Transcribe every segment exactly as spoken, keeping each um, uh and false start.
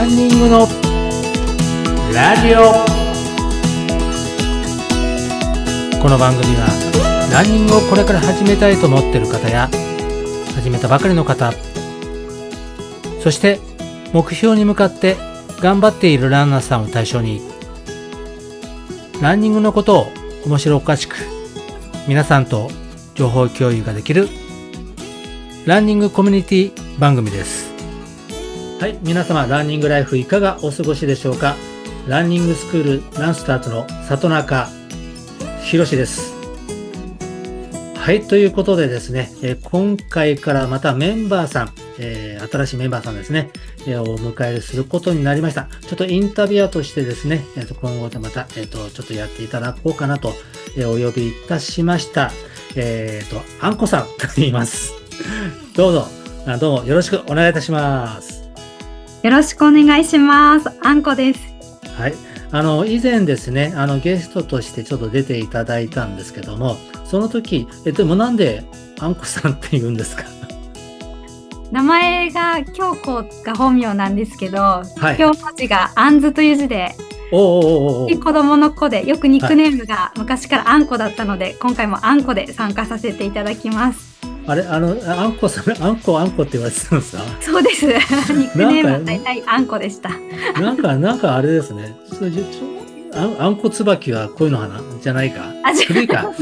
ンニングのラジオ。この番組はランニングをこれから始めたいと思っている方や始めたばかりの方、そして目標に向かって頑張っているランナーさんを対象に、ランニングのことを面白おかしく皆さんと情報共有ができるランニングコミュニティ番組です。はい、皆様ランニングライフいかがお過ごしでしょうか。ランニングスクールランスターズの里中博です。はい、ということでですね、えー、今回からまたメンバーさん、えー、新しいメンバーさんですね、えー、お迎えすることになりました。ちょっとインタビュアーとしてですね、えー、と今後でまた、えー、とちょっとやっていただこうかなと、えー、お呼びいたしました。えっ、ー、と、あんこさんと言います。どうぞ、あどうもよろしくお願いいたします。 よろしくお願いします。あんこです。 はい。あの、以前ですね、あの、ゲストとしてちょっと出ていただいたんですけども、その時、え、でもなんであんこさんって言うんですか？ 名前が京子が本名なんですけど、はい、京文字があんずという字で、 おおおお子供の子で、よくニックネームが昔からあんこだったので、はい、今回もあんこで参加させていただきます。 あれ、あの、あんこさん、あんこあんこって言われてたんですか？ そうです。ニックネームは大体あんこでした。 なんか、なんかあれですね。あん、あんこつばきは恋の花じゃないか。 あ、違うか。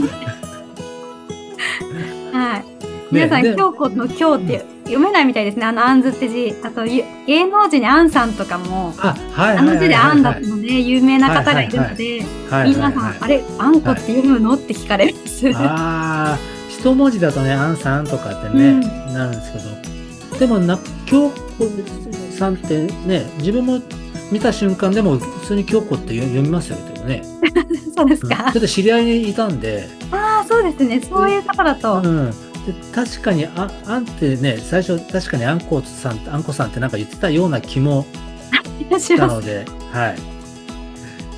はい。皆さん、京子の京って読めないみたいですね。あの、あんずって字。あと、芸能人にあんさんとかも、あ、はい、あの字であんだったので、有名な方がいるので、皆さん、あれ、あんこって読むのって聞かれます。 ああ。一文字だとね、あんさんとかってね、うん、なるんですけど、でもな、京子さんってね、自分も見た瞬間でも普通に京子って読みますよね。 そうですか。 うん、ちょっと知り合いにいたんで。 ああ、そうですね。そういう方だと。 うん、で確かにあ、あんってね、最初確かにあんこさん、あんこさんってなんか言ってたような気もしたので、はい。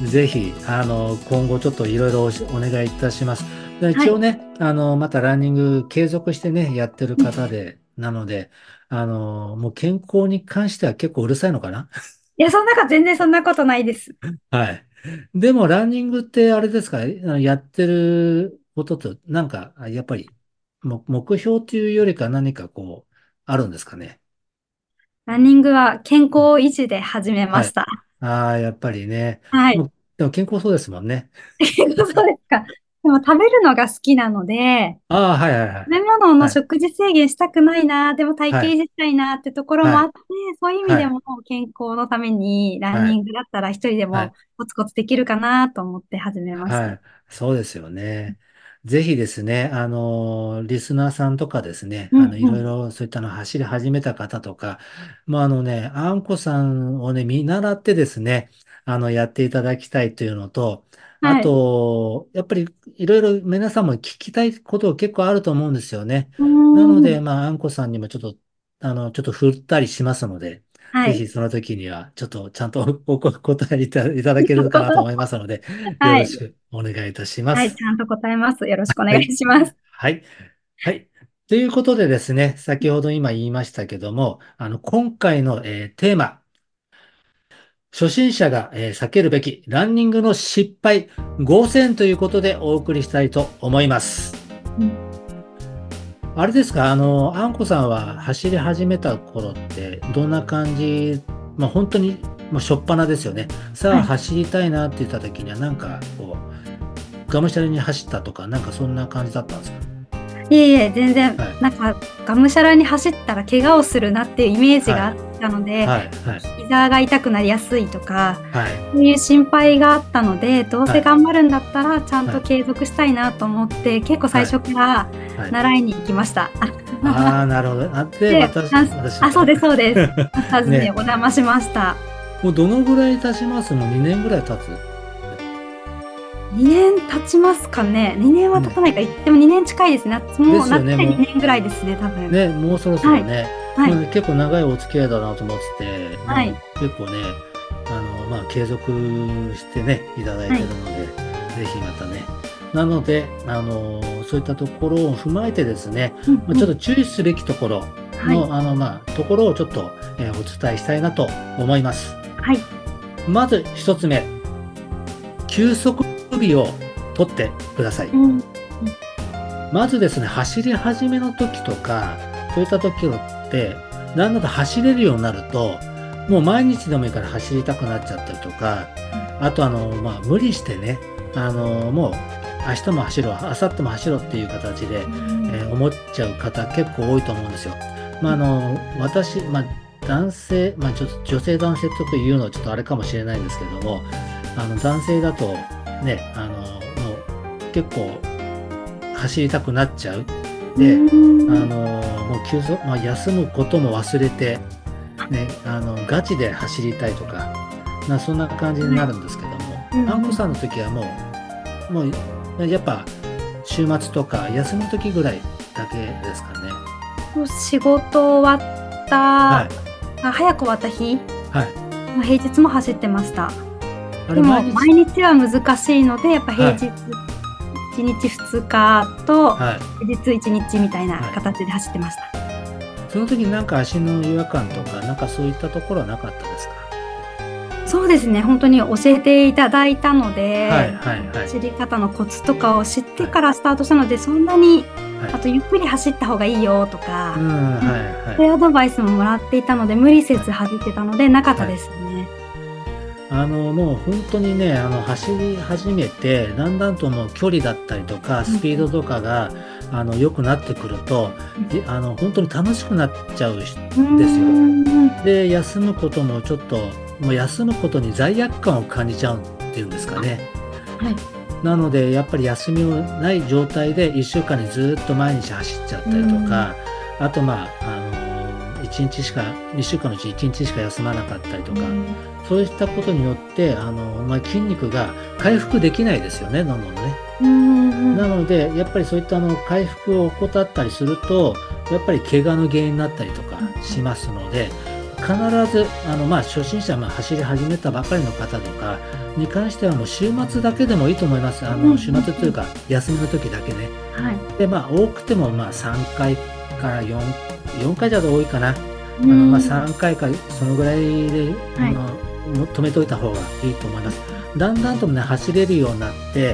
ぜひ、あの、今後ちょっといろいろお願いいたします。一応ね、はい、あの、またランニング継続してね、やってる方で、なので、あの、もう健康に関しては結構うるさいのかな？ いや、そんなか、全然そんなことないです。 はい。でも、ランニングってあれですか、やってることと、なんか、やっぱり、目標というよりか何かこう、あるんですかね。 ランニングは健康維持で始めました。 はい、ああ、やっぱりね。 はい。 でも健康そうですもんね。 そうですか。でも食べるのが好きなので、 ああ、はいはいはい。 食べ物の食事制限したくないな、はい、でも体型維持したいなってところもあって、はい、そういう意味でも健康のためにランニングだったら一人でもコツコツできるかなと思って始めました。 はい、そうですよね。ぜひですね、あの、リスナーさんとかですね、 うんうん、 あの、いろいろそういったの走り始めた方とか、まあ、あのね、あんこさんをね、見習ってですね、あの、やっていただきたいというのと、あはい、 と、やっぱりいろいろ皆さんも聞きたいこと結構あると思うんですよね。 うーん、 なので、まあ、あんこさんにもちょっと、あの、ちょっと振ったりしますので、 はい、 ぜひその時には、ちょっとちゃんとお答えいただけるかなと思いますので、よはい、 ろしくお願いいたしまはい、 す。 ちゃんと答えます。よろしくお願いはい。 します。 はい。はい。ということでですね、先ほど今言いましたけども、あの、今回の、えーテーマ、初心者が、えー避けるべきランニングの失敗ごせんということでお送りしたいと思います。うん、あれですか、あの、あんこさんは走り始めた頃ってどんな感じ、まあ本当にもう初っ端ですよね。さあ、はい、走りたいなって言った時にはなんかこう、がむしゃらに走ったとか、なんかそんな感じだったんですか？ いえいえ、全然、はい、なんか、がむしゃらに走ったら怪我をするなっていうイメージがあったので、はいはいはい、膝が痛くなりやすいとか、はい、そういう心配があったので、どうせ頑張るんだったらちゃんと継続したいなと思って、はい、結構最初から習いに行きました。はいはい、 ああ、なるほど。あ、で、私、 私あ、そうです、そうです。マスターズにお邪魔しました。 ね、もうどのぐらい経ちます？もうにねんぐらい経つ？ にねん経ちますかね。にねんは経たないか、うん、でもにねん近いですね。もうなってにねんぐらいですね、多分。 ね、もうそろそろね。 はいまあ、結構長いお付き合いだなと思ってて、 はい、 結構ね、あの、まあ、継続してね、いただいてるので、はい、ぜひまたね。なので、あの、そういったところを踏まえてですね、うんうん、まあ、ちょっと注意すべきところ、 の、はい、あの、まあ、ところをちょっと、えー、お伝えしたいなと思います。 はい。 まず一つ目、休息日を取ってください。うん、まずですね、走り始めの時とか、そういった時って、だんだんと走れるようになると、もう毎日でもいいから走りたくなっちゃったりとか、あとあの、まあ、無理してね、あの、もう、明日も走ろう、明後日も走ろうっていう形で、うん、えー、思っちゃう方結構多いと思うんですよ。まあ、あの、私、まあ、男性、まあ、女性男性とか言うのはちょっとあれかもしれないんですけども、あの、男性だとね、あの、もう結構走りたくなっちゃう。で、うん、あの、もう休息、まあ、休むことも忘れて、ね、あの、ガチで走りたいとか、まあ、そんな感じになるんですけども、うん、あんこさんの時はもう、もう、やっぱ、週末とか休む時ぐらいだけですかね。 仕事終わった、はい、早く終わった日、はい、平日も走ってました。でも、毎日は難しいので、やっぱ平日、はい、いちにちふつかと、平日いちにちみたいな形で走ってました。はい、 その時になんか足の違和感とか、なんかそういったところはなかったですか？ そうですね、本当に教えていただいたので、はいはいはい、走り方のコツとかを知ってからスタートしたので、はい、そんなに、はい、あとゆっくり走った方がいいよとか、うんはいはい、そういうアドバイスももらっていたので、無理せず走ってたのでなかったですね。 はい、あのもう本当にね、あの走り始めてだんだんともう距離だったりとかスピードとかが、うん、あの良くなってくると、うん、あの本当に楽しくなっちゃうんですよ。で、休むこともちょっともう休むことに罪悪感を感じちゃうっていうんですかね。はい、なのでやっぱり休みのない状態でいっしゅうかんにずっと毎日走っちゃったりとか、あとまああのいちにちしかいっしゅうかんのうちいちにちしか休まなかったりとか、そういったことによってあの、まあ、筋肉が回復できないですよね、どんどんね。なのでやっぱりそういったあの回復を怠ったりするとやっぱり怪我の原因になったりとかしますので、必ずあの、まあ、初心者、まあ、走り始めたばかりの方とかに関してはもう週末だけでもいいと思います。あの週末というか休みの時だけね。はい、でまあ多くてもまあさんかいからよん、よんかいじゃ多いかな。あのまあさんかいかそのぐらいで、はい、あの止めておいた方がいいと思います。だんだんとね走れるようになって、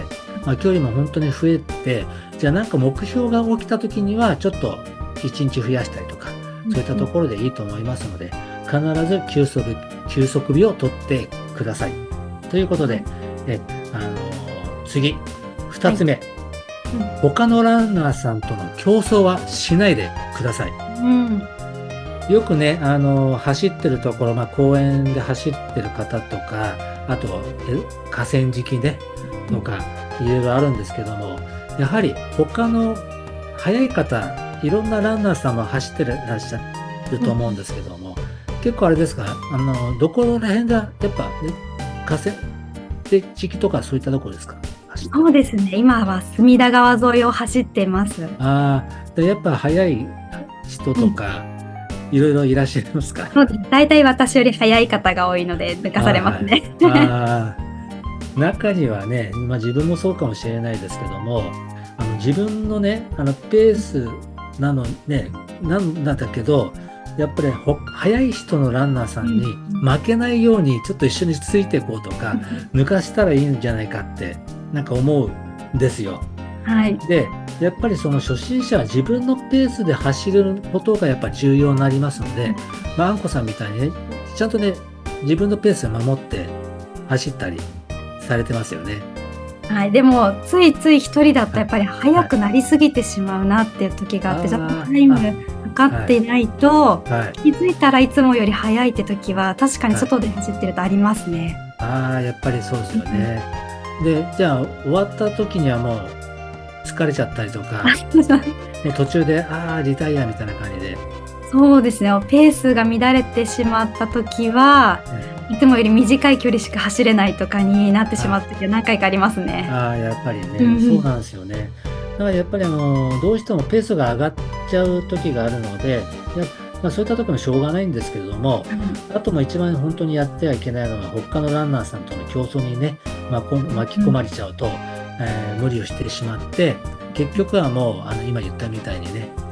まあ、距離も本当に増えて、じゃあなんか目標が起きた時にはちょっといちにち増やしたりとか、そういったところでいいと思いますので、必ず休息、休息日を取ってください。ということで、えあのー、次、ふたつめ、はいうん、他のランナーさんとの競争はしないでください。うん、よくね、あのー、走ってるところ、まあ、公園で走ってる方とか、あと河川敷でとか、いろいろあるんですけども、やはり他の速い方、いろんなランナーさんも走ってらっしゃると思うんですけども、うん、結構あれですか、あのどこら辺がやっぱ、ね、河川敷とかそういったところですか？ そうですね、今は隅田川沿いを走ってます。 ああ、でやっぱ速い人とか、いろいろいらっしゃいますか？ そうです。大体私より速い方が多いので抜かされますね。あ、はい、あ中にはね、まあ、自分もそうかもしれないですけども、あの自分のねあのペースなのね、なんだけど、やっぱり速い人のランナーさんに負けないようにちょっと一緒についていこうとか、うん、抜かしたらいいんじゃないかってなんか思うんですよ。はい、でやっぱりその初心者は自分のペースで走ることがやっぱ重要になりますので、まあ、あんこさんみたいにねちゃんとね自分のペースを守って走ったりされてますよね。 はい、でもついつい一人だとやっぱり速くなりすぎてしまうなっていう時があって、ちょっとタイム測っていないと、はい、気づいたらいつもより速いって時は確かに外で走ってるとありますね。 はい、ああやっぱりそうですよね。うん、でじゃあ終わった時にはもう疲れちゃったりとかもう途中でああリタイアみたいな感じで。 そうですね、ペースが乱れてしまった時は、うん、いつもより短い距離しか走れないとかになってしまった時は何回かありますね。 ああやっぱりね、うん、そうなんですよね。だからやっぱりあのどうしてもペースが上がっちゃう時があるので、やまあ、そういった時もしょうがないんですけれども、うん、あとも一番本当にやってはいけないのは他のランナーさんとの競争にね、まあ、巻き込まれちゃうと、うんえー、無理をしてしまって結局はもうあの今言ったみたいにね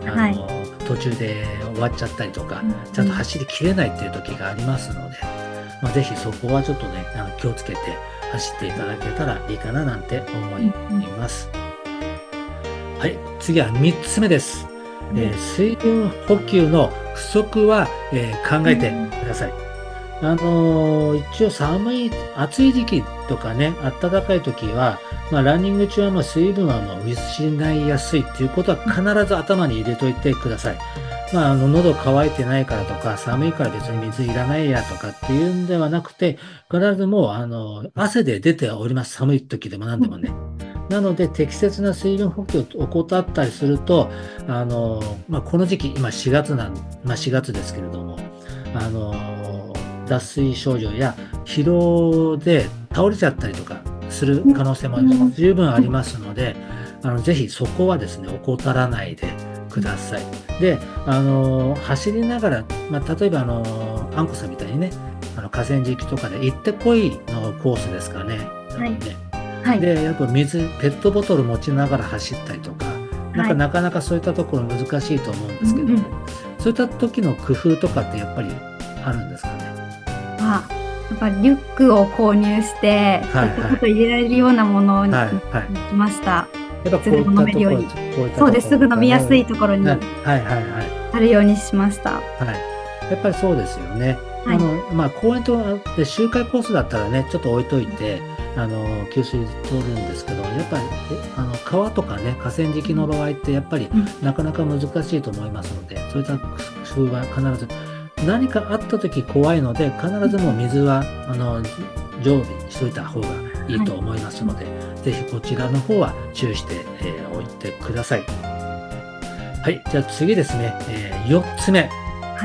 あの、はい、途中で終わっちゃったりとか、うん、ちゃんと走りきれないっていう時がありますので、まあ、ぜひそこはちょっとねあの気をつけて走っていただけたらいいかななんて思います。うん、はい、次はみっつめです。うん、えー、水分補給の不足は、えー、考えてください。うん、あのー、一応寒い暑い時期とかね暖かい時は、まあ、ランニング中はまあ水分はまあ失いやすいっていうことは必ず頭に入れといてください。まあ、あの喉乾いてないからとか寒いから別に水いらないやとかっていうんではなくて、必ずもうあの汗で出ております。寒い時でも何でもね。なので適切な水分補給を怠ったりすると、あの、まあ、この時期今しがつなん、まあ、しがつですけれども、あの脱水症状や疲労で倒れちゃったりとかする可能性も十分ありますので、あのぜひそこはですね怠らないでください。で、あの走りながら、まあ、例えばあのあんこさんみたいにねあの河川敷とかで行ってこいのコースですかね。はい、はい、でやっぱ水ペットボトル持ちながら走ったりとか、なんかなかなかそういったところ難しいと思うんですけども、はい、そういった時の工夫とかってやっぱりあるんですかね。 あ、やっぱリュックを購入して、はいはい、ちょっと入れられるようなものに行きました。はいはい、 やっぱこういったところ、 そうです、すぐ飲みやすいところにあるようにしました。はい、 やっぱりそうですよね。はい、あのまあ、公園とで周回コースだったらねちょっと置いといてあの給水取るんですけど、やっぱりあの川とかね河川敷の場合ってやっぱりなかなか難しいと思いますので、うん、そういった工夫は必ず何かあった時怖いので必ずもう水はあの常備しといた方がいいと思いますので、はい、ぜひこちらの方は注意して、えー、おいてください。はい、じゃあ次ですね、えー、よっつめ、はい、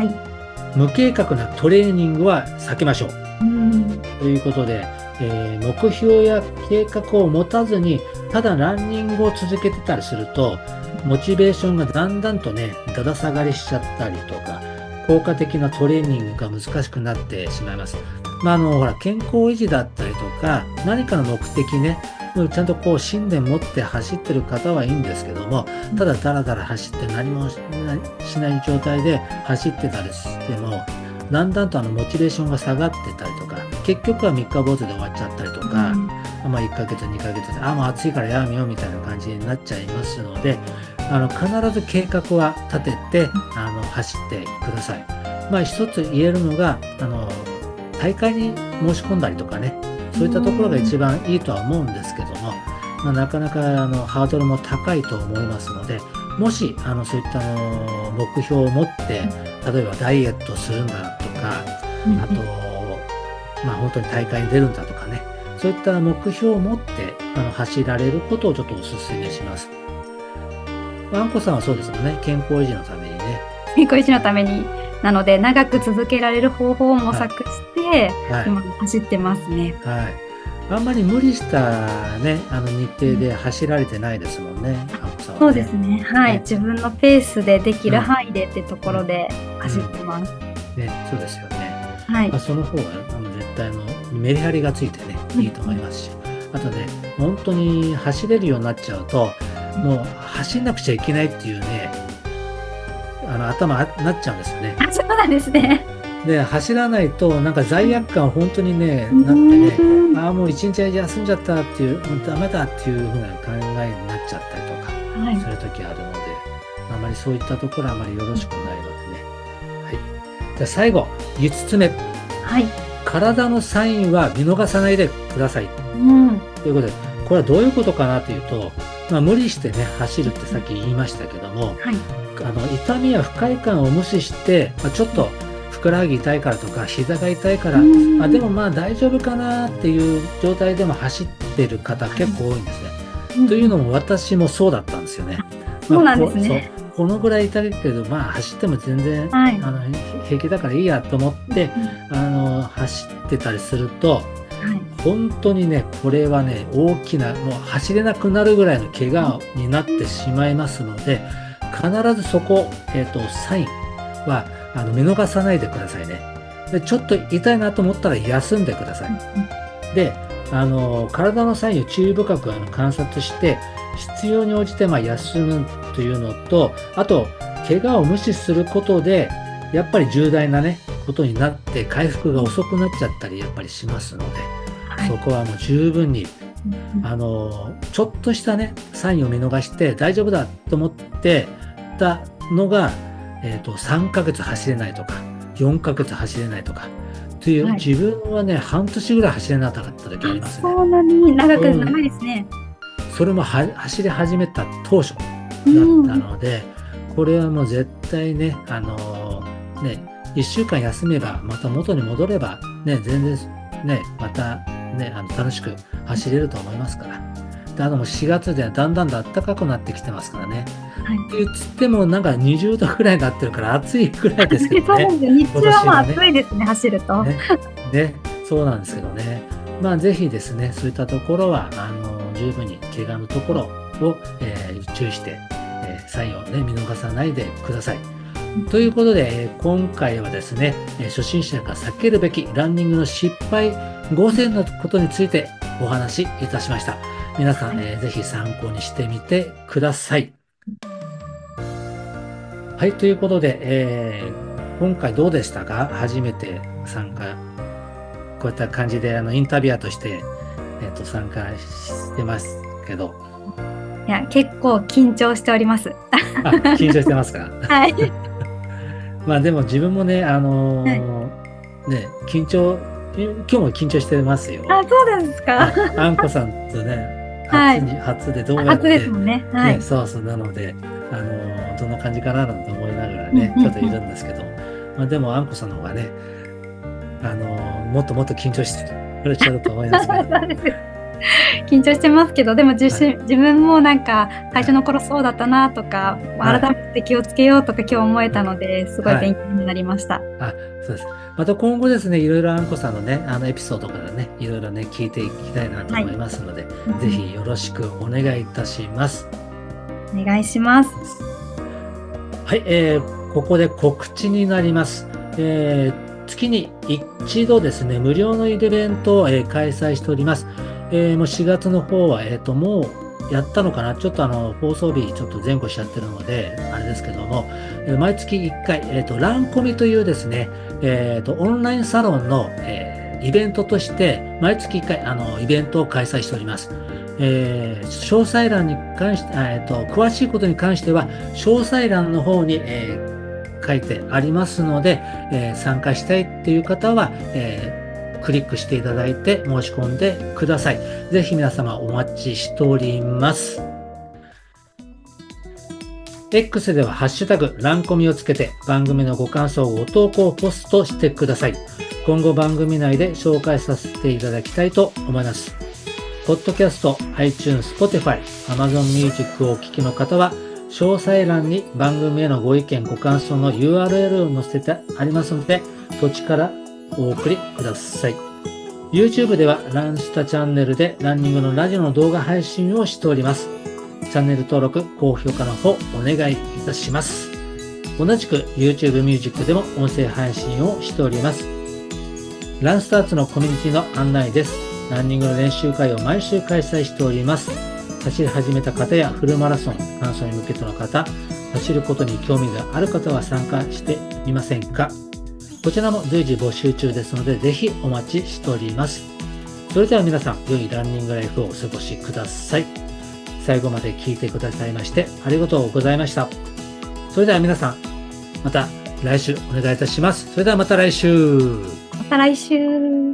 無計画なトレーニングは避けましょう。うんということで、えー、目標や計画を持たずにただランニングを続けてたりするとモチベーションがだんだんとねだだ下がりしちゃったりとか効果的なトレーニングが難しくなってしまいます。まあ、あのほら健康維持だったりとか何かの目的ねちゃんとこう信念持って走ってる方はいいんですけども、ただだらだら走って何もしない状態で走ってたりしてもだんだんとあのモチベーションが下がってたりとか結局は三日坊主で終わっちゃったりとか、うん、まあいっかげつにかげつであもう暑いからやめようみたいな感じになっちゃいますので、あの必ず計画は立ててあの走ってください。まあ一つ言えるのがあの大会に申し込んだりとかね、そういったところが一番いいとは思うんですけども、まあ、なかなかあのハードルも高いと思いますので、もしあのそういったの目標を持って例えばダイエットするんだとか、あと、まあ、本当に大会に出るんだとかね、そういった目標を持ってあの走られることをちょっとお勧めします。あんこさんはそうですよね、健康維持のためにね。 健康維持のためになので長く続けられる方法を模索して、はい、今走ってますね。はい。 あんまり無理したねあの日程で走られてないですもんね、うん、あんこさんはね。 そうですね。はい、ね、自分のペースでできる範囲でってところで走ってます。 うんうん、ね、そうですよね。はい。まあ、その方があの絶対のメリハリがついてねいいと思いますし、うん、あとね本当に走れるようになっちゃうと、もう走んなくちゃいけないっていうねあの頭なっちゃうんですよね。 あ、そうなんですね。 で走らないとなんか罪悪感本当にねなってね、ああもう一日休んじゃったっていうダメだっていう風な考えになっちゃったりとかする時あるので、はい、あまりそういったところはあまりよろしくないのでね。はい。じゃあ最後いつつめ、はい、体のサインは見逃さないでください、うん、ということでこれはどういうことかなというと、まあ、無理してね走るってさっき言いましたけども、はい、あの痛みや不快感を無視して、まあ、ちょっとふくらはぎ痛いからとか膝が痛いから、あでもまあ大丈夫かなっていう状態でも走ってる方結構多いんですね、うん、というのも私もそうだったんですよね。 そうなんですね。 まあ、こ, このぐらい痛いけどまあ走っても全然、はい、あの平気だからいいやと思って、うん、あの走ってたりすると、はい、本当にねこれはね大きなもう走れなくなるぐらいの怪我になってしまいますので、必ずそこ、えーと、サインはあの見逃さないでくださいね。でちょっと痛いなと思ったら休んでください。であの体のサインを注意深くあの観察して必要に応じてまあ休むというのと、あと怪我を無視することでやっぱり重大なねことになって回復が遅くなっちゃったりやっぱりしますので、はい、そこはもう十分に、うん、あのちょっとしたねサインを見逃して大丈夫だと思ってたのが、えーと、さんかげつ走れないとかよんかげつ走れないとかという、はい、自分はね半年ぐらい走れなかった時ありますね。 そんなに長く長いですね。 それもは走り始めた当初だったので、うん、これはもう絶対ねあのー、ねいっしゅうかん休めばまた元に戻ればね全然ねまたねあの楽しく走れると思いますから。であともうしがつではだんだんと暖かくなってきてますからね。はい、って言ってもなんかにじゅうどぐらいになってるから暑いくらいですけどね。 そうですよ。日中はまあ暑いですね、走ると。 ね、ね、そうなんですけどね。まあぜひですね、そういったところはあの十分に怪我のところを、えー、注意して、えー、サインをね見逃さないでください。ということで、今回はですね、初心者が避けるべきランニングの失敗ごせんのことについてお話しいたしました。皆さん、えー、ぜひ参考にしてみてください。はい、ということで、えー、今回どうでしたか？初めて参加、こういった感じであのインタビュアーとして、えーと、参加してますけど。 いや、結構緊張しております。 あ、緊張してますか？ はい。 まあでも自分もね、あのーはい、ね、緊張、今日も緊張してますよ。 あ、そうなんですか。 あんこさんとね、 はい、 初に初でどうやって、 初ですもんね。はい。 ね、そうそうなので、あのー、どんな感じかななんて思いながらね、ちょっといるんですけど、まあでもあんこさんの方がね、あのー、もっともっと緊張してくれちゃうと思いますね。 そうです。緊張してますけど、でも自, はい、自分もなんか最初の頃そうだったなとか、はい、改めて気をつけようとか今日思えたので、すごい勉強になりました。はい、 あ、そうです。また今後ですね、いろいろあんこさんのね、あのエピソードからね、いろいろね、聞いていきたいなと思いますので、はい、ぜひよろしくお願いいたします。 お願いします。 はい、えー、ここで告知になります。えー、月に一度ですね、無料のイベントを、えー、開催しております。えー、もうしがつの方は、えっと、もうやったのかなちょっとあの、放送日ちょっと前後しちゃってるので、あれですけども、えー、毎月いっかい、えっと、ランコミというですね、えっと、オンラインサロンの、えー、イベントとして、毎月いっかい、あの、イベントを開催しております。えー、詳細欄に関して、えっと、詳しいことに関しては、詳細欄の方に、えー、書いてありますので、えー、参加したいっていう方は、えークリックしていただいて申し込んでください。ぜひ皆様お待ちしております。X ではハッシュタグランコミをつけて番組のご感想をご投稿ポストしてください。今後番組内で紹介させていただきたいと思います。Podcast、iTunes、Spotify、Amazon Music をお聞きの方は詳細欄に番組へのご意見ご感想の ユーアールエル を載せてありますので、そちからお送りください。YouTube ではランスタチャンネルでランニングのラジオの動画配信をしております。チャンネル登録、高評価の方お願いいたします。同じく YouTube ミュージックでも音声配信をしております。ランスターツのコミュニティの案内です。ランニングの練習会を毎週開催しております。走り始めた方やフルマラソン、完走に向けての方、走ることに興味がある方は参加してみませんか？こちらも随時募集中ですので、ぜひお待ちしております。それでは皆さん、良いランニングライフをお過ごしください。最後まで聞いてくださいましてありがとうございました。それでは皆さん、また来週お願いいたします。それではまた来週。 また来週。